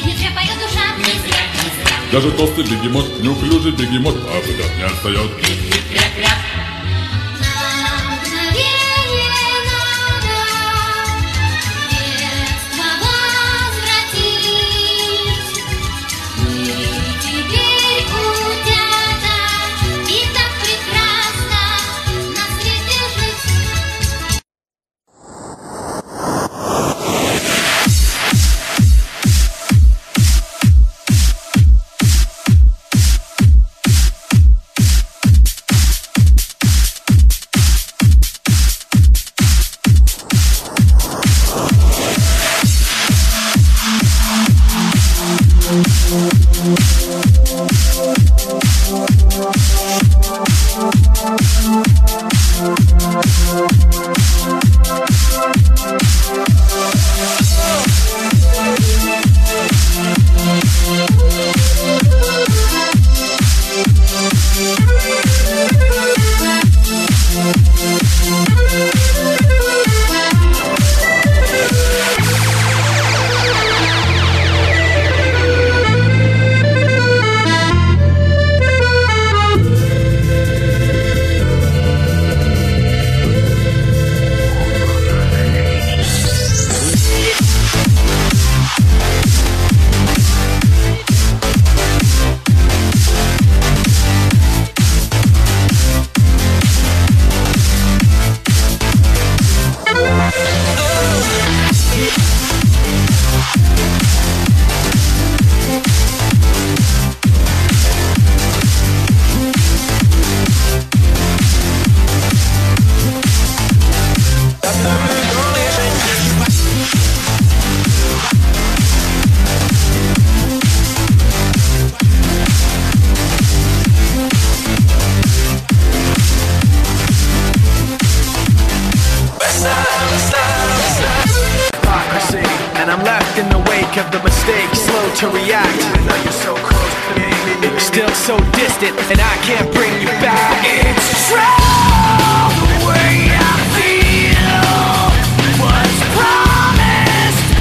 Даже толстый бегемот, неуклюжий бегемот, а выдох не отстает. And I'm left in the wake of the mistake, slow to react. Now you're so close to me, still so distant, and I can't bring you back. It's true.